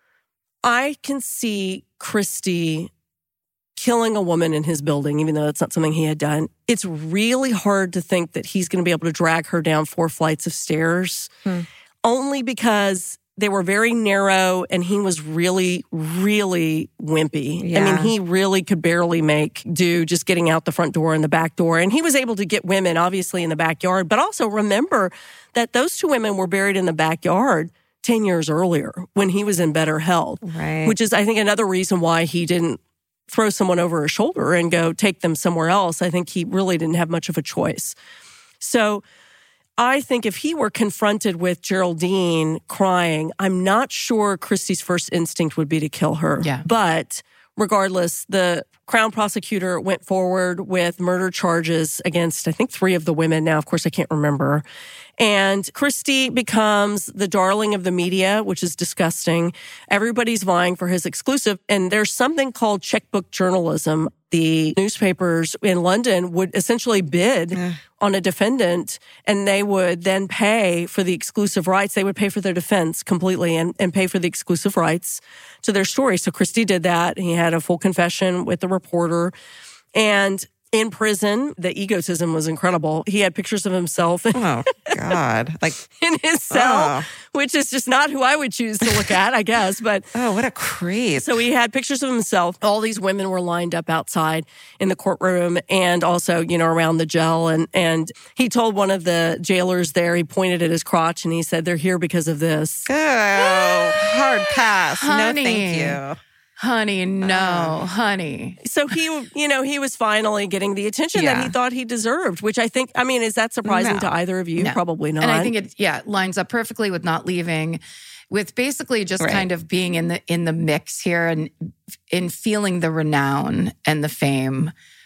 I can see Christie killing a woman in his building, even though that's not something he had done. It's really hard to think that he's going to be able to drag her down 4 flights of stairs, only because they were very narrow and he was really, really wimpy. Yeah. I mean, he really could barely make do just getting out the front door and the back door. And he was able to get women, obviously, in the backyard. But also remember that those 2 women were buried in the backyard 10 years earlier when he was in better health. Right. Which is, I think, another reason why he didn't throw someone over his shoulder and go take them somewhere else. I think he really didn't have much of a choice. So I think if he were confronted with Geraldine crying, I'm not sure Christie's first instinct would be to kill her. Yeah. But regardless, the Crown prosecutor went forward with murder charges against, I think, 3 of the women. Now, of course, I can't remember. And Christie becomes the darling of the media, which is disgusting. Everybody's vying for his exclusive. And there's something called checkbook journalism. The newspapers in London would essentially bid on a defendant, and they would then pay for the exclusive rights. They would pay for their defense completely and pay for the exclusive rights to their story. So Christie did that. He had a full confession with the reporter. And in prison, the egotism was incredible. He had pictures of himself Oh, God. Like in his cell, which is just not who I would choose to look at, I guess. But oh, what a creep. so he had pictures of himself. All these women were lined up outside in the courtroom and also, you know, around the jail. And he told one of the jailers there, he pointed at his crotch and he said, "They're here because of this." Oh, hard pass. Honey. No, thank you. Honey, no, honey. So he, you know, he was finally getting the attention that he thought he deserved, which I think, I mean, is that surprising to either of you? No. Probably not. And I think it, lines up perfectly with not leaving, with basically just kind of being in the mix here and in feeling the renown and the fame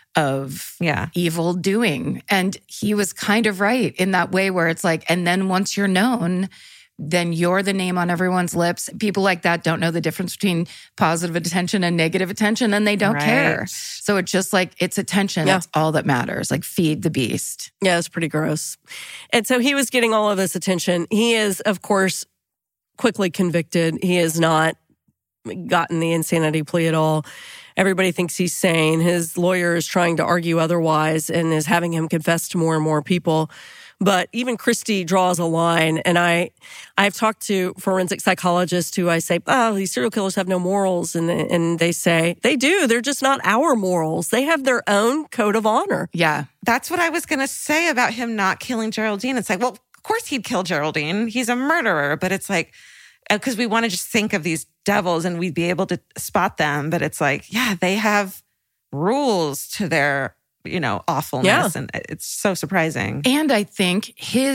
of evil doing. And he was kind of right in that way where it's like, and then once you're known, then you're the name on everyone's lips. People like that don't know the difference between positive attention and negative attention, and they don't care. So it's just like, it's attention. That's all that matters. Like, feed the beast. Yeah, it's pretty gross. And so he was getting all of this attention. He is, of course, quickly convicted. He has not gotten the insanity plea at all. Everybody thinks he's sane. His lawyer is trying to argue otherwise and is having him confess to more and more people. But even Christie draws a line, and I've talked to forensic psychologists who I say, "Oh, these serial killers have no morals," and they say they do. They're just not our morals. They have their own code of honor. Yeah, that's what I was going to say about him not killing Geraldine. It's like, well, of course he'd kill Geraldine. He's a murderer, but it's like, because we want to just think of these devils and we'd be able to spot them, but it's like, yeah, they have rules to their, you know, awfulness. And it's so surprising. And I think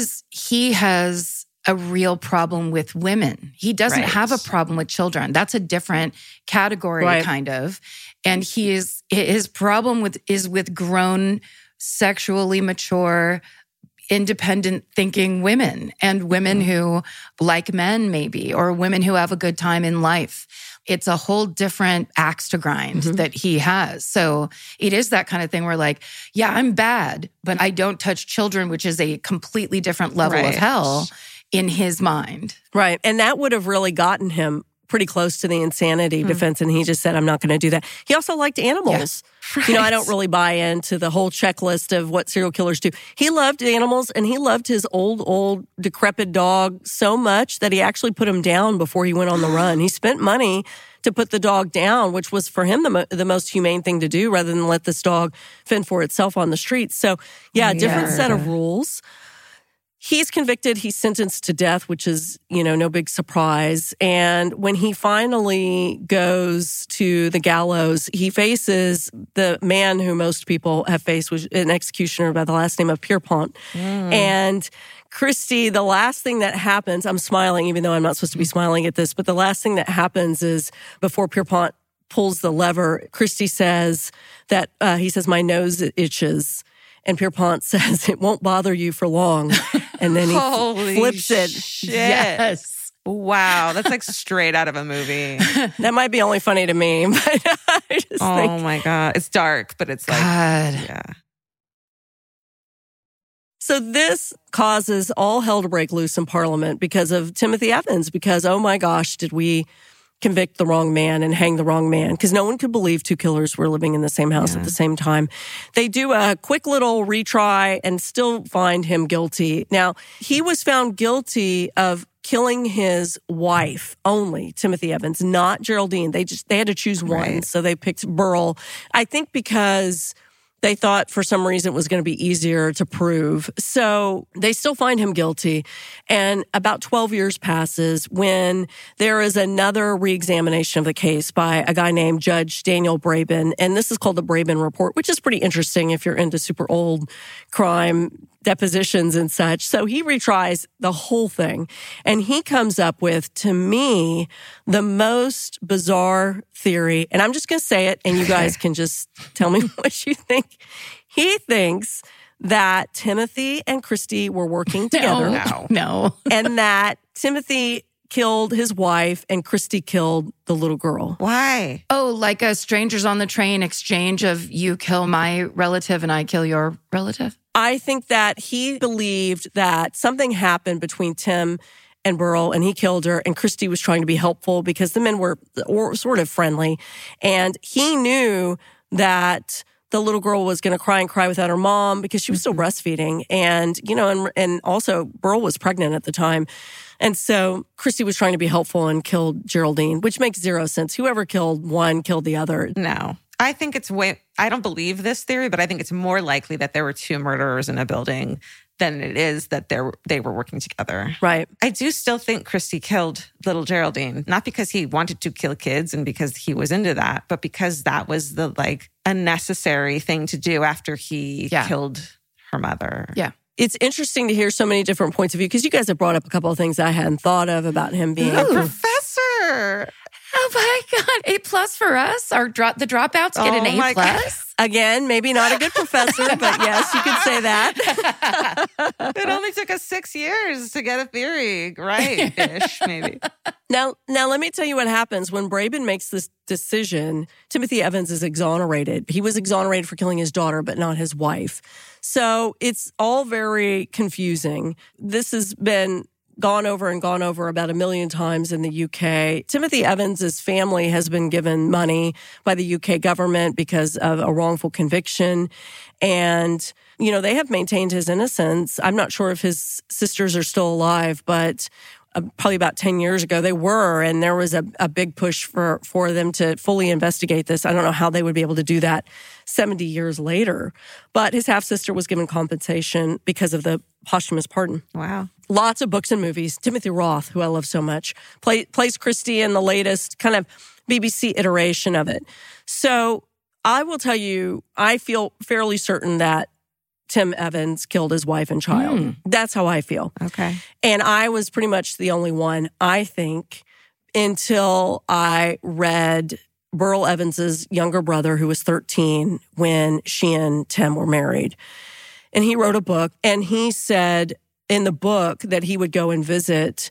he has a real problem with women. He doesn't have a problem with children. That's a different category, kind of. And his problem is with grown, sexually mature, independent thinking women, and women who like men maybe, or women who have a good time in life. It's a whole different axe to grind that he has. So it is that kind of thing where, like, yeah, I'm bad, but I don't touch children, which is a completely different level of hell in his mind. Right. And that would have really gotten him pretty close to the insanity defense. And he just said, "I'm not going to do that." He also liked animals. Yeah. You know, I don't really buy into the whole checklist of what serial killers do. He loved animals, and he loved his old decrepit dog so much that he actually put him down before he went on the run. He spent money to put the dog down, which was for him the most humane thing to do, rather than let this dog fend for itself on the streets. So yeah, different set of rules. He's convicted. He's sentenced to death, which is, you know, no big surprise. And when he finally goes to the gallows, he faces the man who most people have faced, was an executioner by the last name of Pierpont. And Christie, the last thing that happens, I'm smiling, even though I'm not supposed to be smiling at this, but the last thing that happens is before Pierpont pulls the lever, Christie says that, he says, "My nose itches." And Pierpont says, "It won't bother you for long." And then he flips it. Shit. Yes. Wow. That's like straight out of a movie. That might be only funny to me, but I just think. My God. It's dark, but it's like, yeah. So this causes all hell to break loose in Parliament because of Timothy Evans, because, oh my gosh, did we convict the wrong man and hang the wrong man, because no one could believe 2 killers were living in the same house at the same time. They do a quick little retry and still find him guilty. Now, he was found guilty of killing his wife only, Timothy Evans, not Geraldine. They had to choose one, so they picked Burrell. I think because They thought for some reason it was going to be easier to prove. So they still find him guilty. And about 12 years passes when there is another reexamination of the case by a guy named Judge Daniel Braben. And this is called the Braben Report, which is pretty interesting if you're into super old crime depositions and such. So he retries the whole thing. And he comes up with, to me, the most bizarre theory. And I'm just going to say it, and you guys can just tell me what you think. He thinks that Timothy and Christy were working together. No. And that Timothy killed his wife and Christy killed the little girl. Why? Oh, like a strangers on the train exchange of you kill my relative and I kill your relative? I think that he believed that something happened between Tim and Burl, and he killed her, and Christy was trying to be helpful because the men were sort of friendly. And he knew that the little girl was going to cry and cry without her mom because she was still breastfeeding. And, and also Burl was pregnant at the time. And so Christy was trying to be helpful and killed Geraldine, which makes zero sense. Whoever killed one killed the other. No. I think I don't believe this theory, but I think it's more likely that there were two murderers in a building than it is that they were working together. Right. I do still think Christy killed little Geraldine, not because he wanted to kill kids and because he was into that, but because that was the a necessary thing to do after he killed her mother. Yeah. It's interesting to hear so many different points of view because you guys have brought up a couple of things I hadn't thought of about him being a professor. Oh my God, A+ for us? The dropouts get an A+? Again, maybe not a good professor, but yes, you could say that. It only took us 6 years to get a theory right-ish, maybe. Now, let me tell you what happens when Braben makes this decision. Timothy Evans is exonerated. He was exonerated for killing his daughter, but not his wife. So it's all very confusing. This has been gone over about 1 million times in the UK. Timothy Evans' family has been given money by the UK government because of a wrongful conviction. And, they have maintained his innocence. I'm not sure if his sisters are still alive, but probably about 10 years ago they were. And there was a big push for them to fully investigate this. I don't know how they would be able to do that 70 years later. But his half-sister was given compensation because of the posthumous pardon. Wow. Lots of books and movies. Timothy Roth, who I love so much, plays Christy in the latest kind of BBC iteration of it. So I will tell you, I feel fairly certain that Tim Evans killed his wife and child. That's how I feel. Okay. And I was pretty much the only one, I think, until I read Burl Evans's younger brother, who was 13 when she and Tim were married. And he wrote a book, and he said in the book that he would go and visit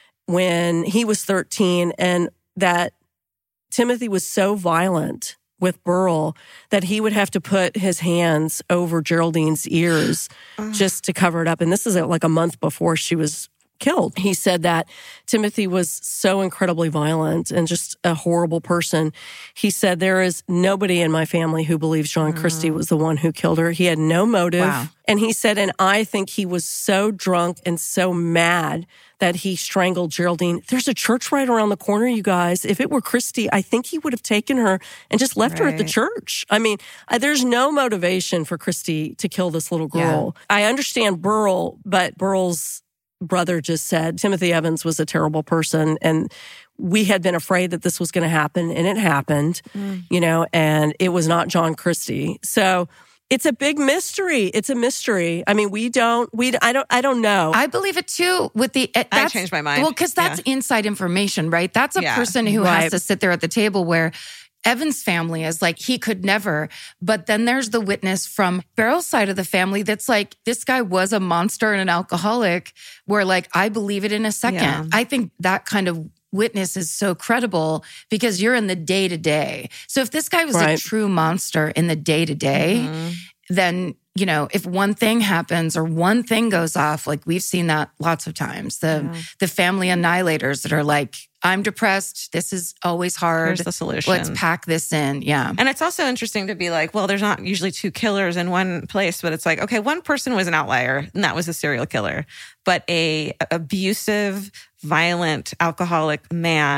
when he was 13, and that Timothy was so violent with Burl that he would have to put his hands over Geraldine's ears just to cover it up. And this is like a month before she was killed. He said that Timothy was so incredibly violent and just a horrible person. He said, there is nobody in my family who believes John Christie was the one who killed her. He had no motive. Wow. And he said, and I think he was so drunk and so mad that he strangled Geraldine. There's a church right around the corner, you guys. If it were Christie, I think he would have taken her and just left her at the church. I mean, there's no motivation for Christie to kill this little girl. Yeah. I understand Burl, but Burl's brother just said Timothy Evans was a terrible person, and we had been afraid that this was going to happen, and it happened, and it was not John Christie. So it's a big mystery. It's a mystery. I mean, I don't know. I believe it too. I changed my mind. Well, because that's inside information, right? That's a person who has to sit there at the table where Evan's family is like, he could never. But then there's the witness from Beryl's side of the family that's like, this guy was a monster and an alcoholic, where like, I believe it in a second. Yeah. I think that kind of witness is so credible because you're in the day-to-day. So if this guy was a true monster in the day-to-day, then, if one thing happens or one thing goes off, like we've seen that lots of times, the family annihilators that are like, I'm depressed. This is always hard. Here's the solution. Let's pack this in. Yeah. And it's also interesting to be like, well, there's not usually two killers in one place, but it's like, okay, one person was an outlier and that was a serial killer, but a abusive, violent, alcoholic man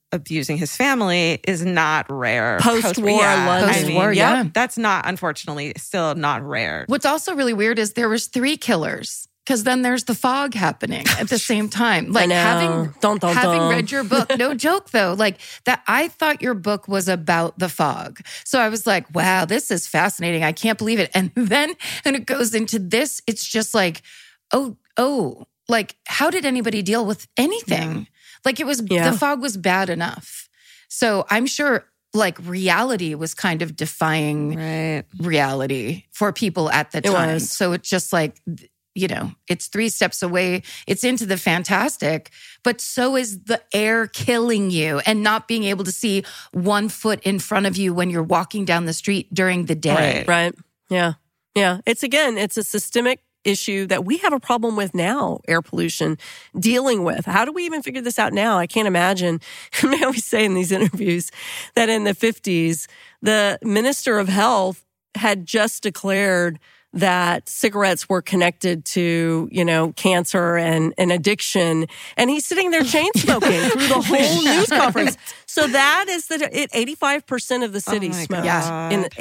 abusing his family is not rare. Post-war London. Post-war, yeah. That's not, unfortunately, still not rare. What's also really weird is there was 3 killers. Because then there's the fog happening at the same time. Like having read your book, no joke though, like that I thought your book was about the fog. So I was like, wow, this is fascinating. I can't believe it. And then when it goes into this, it's just like, oh, like how did anybody deal with anything? Like it was, the fog was bad enough. So I'm sure like reality was kind of defying reality for people at the time. So it's just like, you know, it's 3 steps away. It's into the fantastic, but so is the air killing you and not being able to see 1 foot in front of you when you're walking down the street during the day. Right. Yeah. It's a systemic issue that we have a problem with now, air pollution, dealing with. How do we even figure this out now? I can't imagine. I always say in these interviews that in the 50s, the Minister of Health had just declared that cigarettes were connected to, you know, cancer and addiction. And he's sitting there chain smoking through the whole news conference. So that is 85% of the city smoked. Yeah. In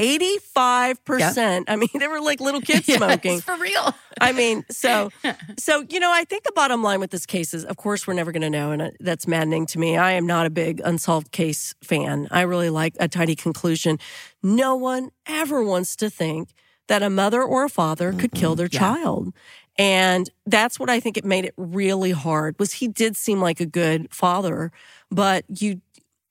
85%. I mean, they were like little kids smoking. It's for real. I mean, so, you know, I think the bottom line with this case is, of course, we're never going to know. And that's maddening to me. I am not a big unsolved case fan. I really like a tidy conclusion. No one ever wants to think that a mother or a father could kill their child. And that's what I think it made it really hard, was he did seem like a good father, but you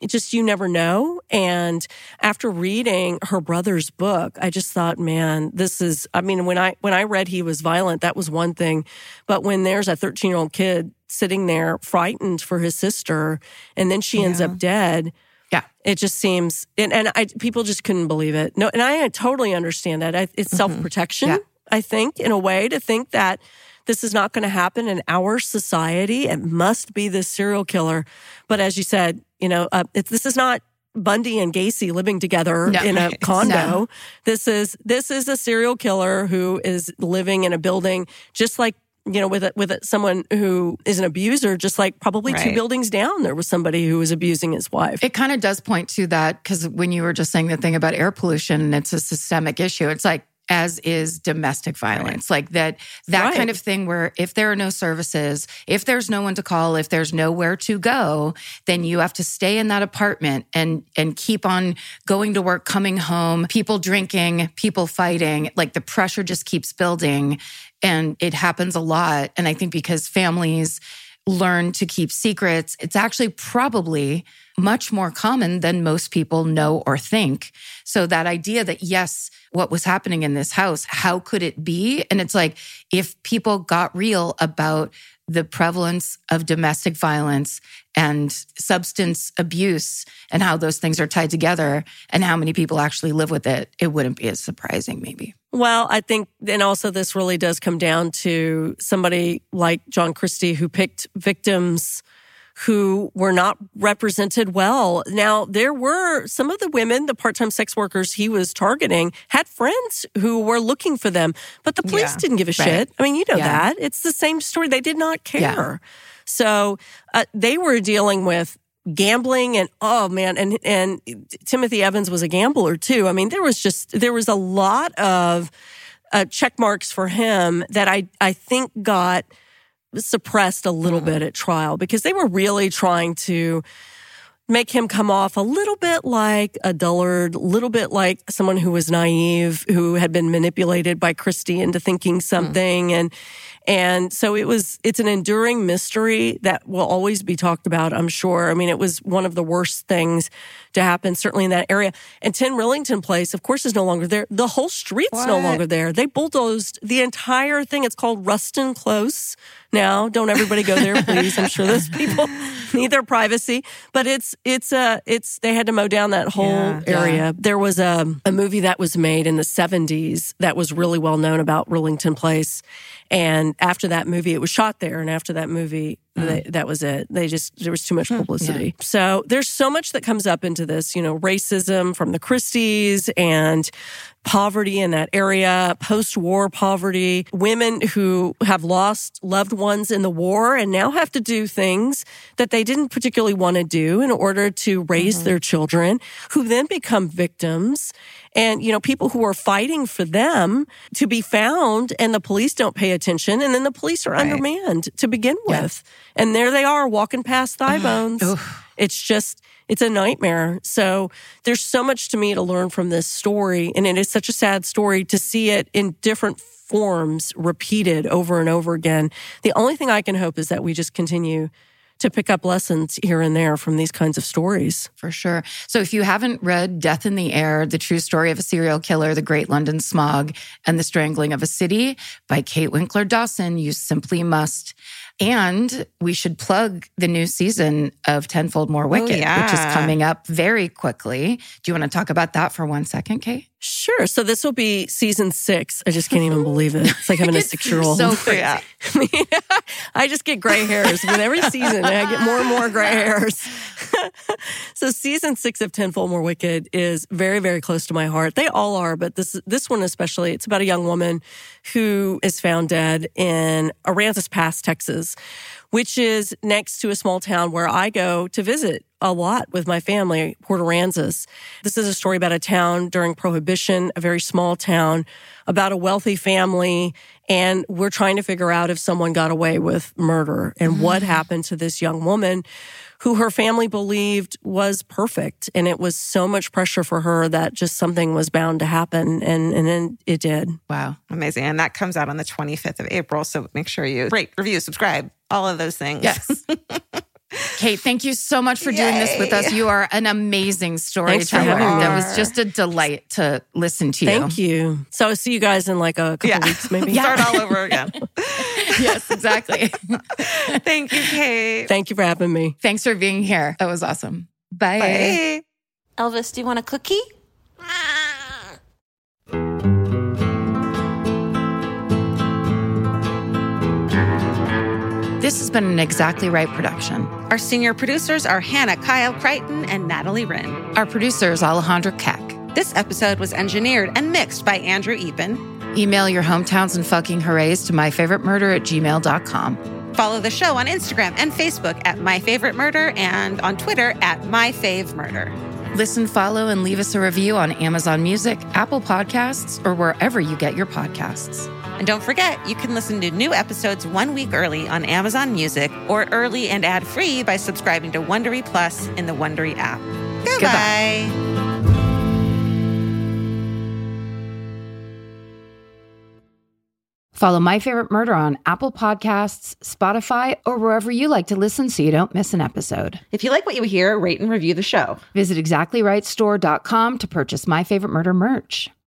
never know. And after reading her brother's book, I just thought, man, when I read he was violent, that was one thing. But when there's a 13-year-old kid sitting there frightened for his sister, and then she ends up dead, it just seems, people just couldn't believe it. No, and I totally understand that. It's self-protection, I think, in a way, to think that this is not going to happen in our society. It must be this serial killer. But as you said, you know, this is not Bundy and Gacy living together in a condo. No. This is a serial killer who is living in a building, just like, you know, with someone who is an abuser, just like probably 2 buildings down, there was somebody who was abusing his wife. It kind of does point to that, because when you were just saying the thing about air pollution, and it's a systemic issue, it's like, as is domestic violence, like that kind of thing where if there are no services, if there's no one to call, if there's nowhere to go, then you have to stay in that apartment and keep on going to work, coming home, people drinking, people fighting, like the pressure just keeps building. And it happens a lot. And I think because families learn to keep secrets, it's actually probably much more common than most people know or think. So that idea that, yes, what was happening in this house, how could it be? And it's like, if people got real about the prevalence of domestic violence and substance abuse and how those things are tied together and how many people actually live with it, it wouldn't be as surprising, maybe. Well, I think, and also this really does come down to somebody like John Christie, who picked victims who were not represented well. Now, there were some of the women, the part-time sex workers he was targeting, had friends who were looking for them, but the police didn't give a shit. I mean, you know that. It's the same story. They did not care. Yeah. So they were dealing with gambling and, oh man, and Timothy Evans was a gambler too. I mean, there was a lot of check marks for him that I think got suppressed a little bit at trial, because they were really trying to make him come off a little bit like a dullard, a little bit like someone who was naive, who had been manipulated by Christie into thinking something. And so it's an enduring mystery that will always be talked about, I'm sure. I mean, it was one of the worst things to happen, certainly in that area. And 10 Rillington Place, of course, is no longer there. The whole street's no longer there. They bulldozed the entire thing. It's called Ruston Close now. Don't everybody go there, please. I'm sure those people need their privacy. But they had to mow down that whole area. Yeah. There was a movie that was made in the 70s that was really well known about Rillington Place. And after that movie, it was shot there. And after that movie, that was it. There was too much publicity. Yeah. So there's so much that comes up into this, racism from the Christies and poverty in that area, post-war poverty, women who have lost loved ones in the war and now have to do things that they didn't particularly want to do in order to raise their children, who then become victims. And, people who are fighting for them to be found and the police don't pay attention. And then the police are undermanned to begin with. And there they are walking past thigh bones. It's a nightmare. So there's so much to me to learn from this story. And it is such a sad story to see it in different forms repeated over and over again. The only thing I can hope is that we just continue to pick up lessons here and there from these kinds of stories. For sure. So if you haven't read Death in the Air, The True Story of a Serial Killer, The Great London Smog, and the Strangling of a City by Kate Winkler Dawson, you simply must. And we should plug the new season of Tenfold More Wicked, which is coming up very quickly. Do you want to talk about that for 1 second, Kate? Sure. So this will be season 6. I just can't even believe it. It's like having a 6-year-old. So crazy. I just get gray hairs with every season. I get more and more gray hairs. So season 6 of Tenfold More Wicked is very, very close to my heart. They all are, but this one especially, it's about a young woman who is found dead in Aransas Pass, Texas, which is next to a small town where I go to visit a lot with my family, Port Aransas. This is a story about a town during Prohibition, a very small town, about a wealthy family, and we're trying to figure out if someone got away with murder and what happened to this young woman who her family believed was perfect. And it was so much pressure for her that just something was bound to happen. And then it did. Wow. Amazing. And that comes out on the 25th of April. So make sure you rate, review, subscribe, all of those things. Yes. Kate, thank you so much for doing this with us. You are an amazing storyteller. Thanks for having me. That was just a delight to listen to you. Thank you. So I'll see you guys in like a couple weeks, maybe. Start all over again. Yes, exactly. Thank you, Kate. Thank you for having me. Thanks for being here. That was awesome. Bye. Bye. Elvis, do you want a cookie? This has been an Exactly Right production. Our senior producers are Hannah Kyle Crichton and Natalie Wren. Our producer is Alejandra Keck. This episode was engineered and mixed by Andrew Epen. Email your hometowns and fucking hoorays to myfavoritemurder@gmail.com. Follow the show on Instagram and Facebook at myfavoritemurder and on Twitter at myfavemurder. Listen, follow, and leave us a review on Amazon Music, Apple Podcasts, or wherever you get your podcasts. And don't forget, you can listen to new episodes 1 week early on Amazon Music or early and ad-free by subscribing to Wondery Plus in the Wondery app. Goodbye. Follow My Favorite Murder on Apple Podcasts, Spotify, or wherever you like to listen so you don't miss an episode. If you like what you hear, rate and review the show. Visit exactlyrightstore.com to purchase My Favorite Murder merch.